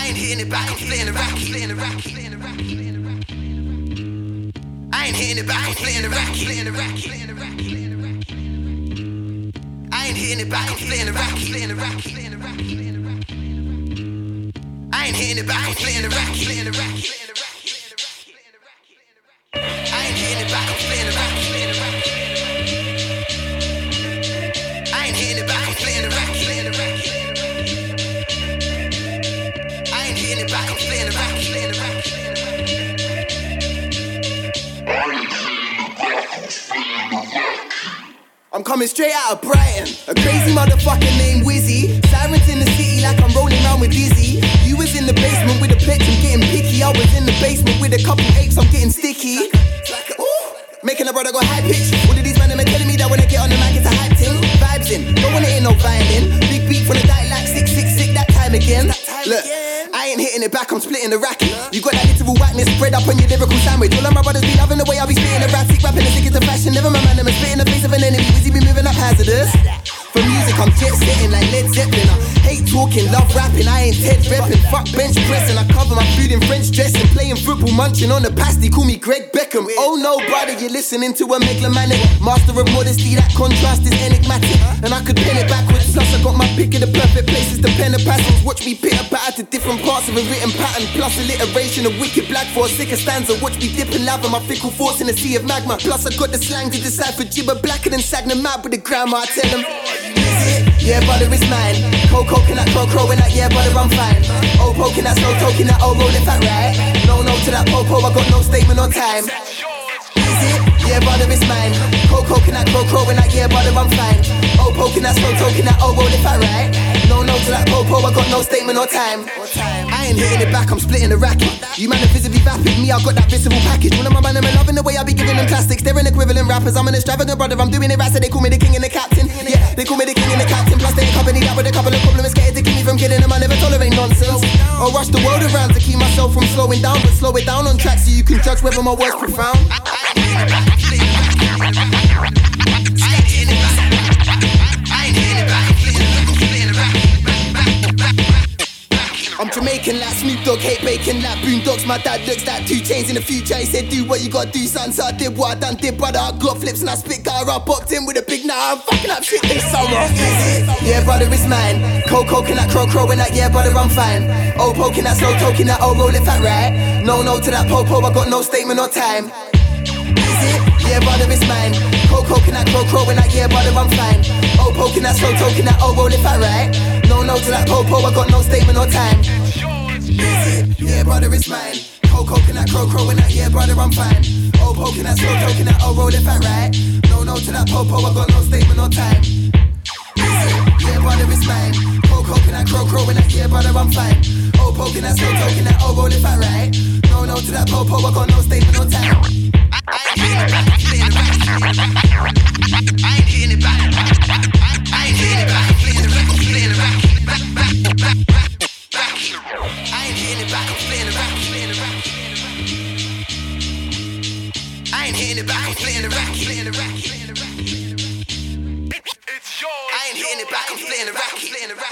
I ain't hitting it back, I'm splitting the racket. I ain't hitting it back, I'm splitting the racket. I ain't hitting it back, I'm splitting the racket. I ain't hitting it back, I'm splitting the racket. I ain't hitting it back, I'm splitting the racket. I ain't hitting it back, I'm splitting the racket. I ain't hitting it back, I'm splitting the racket. I'm coming straight out of Brighton. A crazy motherfucker named Wizzy. Sirens in the city like I'm rolling around with Dizzy. You was in the basement with a pledge, I'm getting picky. I was in the basement with a couple apes, I'm getting sticky. Making a brother go high pitch. All of these men are telling me that when I get on the mic it's a hype thing. Vibes in, don't wanna hear no violin. Big beat from the diet like 666 that time again. Look, I ain't hitting it back, I'm splitting the racket. You got that literal whiteness spread up on your lyrical sandwich. All of my brothers be loving the way I be spitting erratic. Rapping as sick as the fashion. Never my man, I'm spitting the face of an enemy. Wizzy be moving up hazardous. For music, I'm jet setting like Led Zeppelin. I hate talking, love rapping, I ain't Ted repping. Fuck bench pressing, I cover my food in French dressing. Playing football, munching on the pasty, call me Greg Beckham. Oh no, brother, you're listening to a megalomanic master of modesty, that contrast is enigmatic. And I could pen it backwards, plus I got my pick of the perfect places to pen a passage. Watch me pitter patter to different parts of a written pattern. Plus alliteration of wicked black for a sicker stanza. Watch me dip and lava my fickle thoughts in a sea of magma. Plus I got the slang to decipher gibber blacker than Sagna mad with the grammar. I tell them, yeah, brother, it's mine. Coconut, crow, and that, yeah, brother, I'm fine. Oh, poking that, slow toking that, oh, roll it fat right. No, to that popo, I got no statement on time. Is it? Yeah, brother, it's mine. Coconut, crow, and that, yeah, brother, I'm fine. Oh, poking that, slow toking that, oh, roll it fat right. No, to that popo, I got no statement on time. I ain't hitting it back, I'm splitting the racket. You man are visibly vapid, me, I got that visceral package. One of my man, I'm loving the way I be giving them plastics. They're an equivalent rappers, I'm an extravagant brother. I'm doing it right, so they call me the king and the captain. Yeah, they call me the king and the captain. Plus they accompany that with a couple of compliments, scared to keep me from killing them. I never tolerate nonsense. I'll rush the world around to keep myself from slowing down, but slow it down on track so you can judge whether my words profound. I'm Jamaican like Snoop Dogg, hate bacon like Boondocks. My dad looks like 2 Chainz in the future. He said do what you gotta do, son. So I did what I done, did brother. I got flips and I spit gutter. I popped in with a big now. I'm fucking up shit this summer. Yeah, brother, it's mine. Coconut, crow, and that, yeah, brother, I'm fine. Oh, poking that, slow toking that, oh, roll it fat right. No, to that popo, I got no statement or time. Is it? Yeah, brother, it's mine. Coconut, crow, and that, yeah, brother, I'm fine. Oh, poking that, slow toking that, oh, roll it fat right. No, to that popo, I got no statement or time. Is it? Yeah, brother, it's mine. Coconut, crow, and that, yeah, brother, I'm fine. Oh, poking that, slow toking that, oh, roll it fat right. No, to that popo, I got no statement or time. Is it? Yeah, brother, it's mine. Coconut, crow, and that, yeah, brother, I'm fine. Oh, poking that, slow toking that, oh, roll it fat right. No, to that popo, I got no statement or time. I ain't hitting it back, I ain't hitting it back, I'm playing the racket, back. I ain't hitting it back, I'm playing the racket, I ain't hitting it back, I'm playing the racket, It's yours. I ain't hitting it back, I'm playing the racket,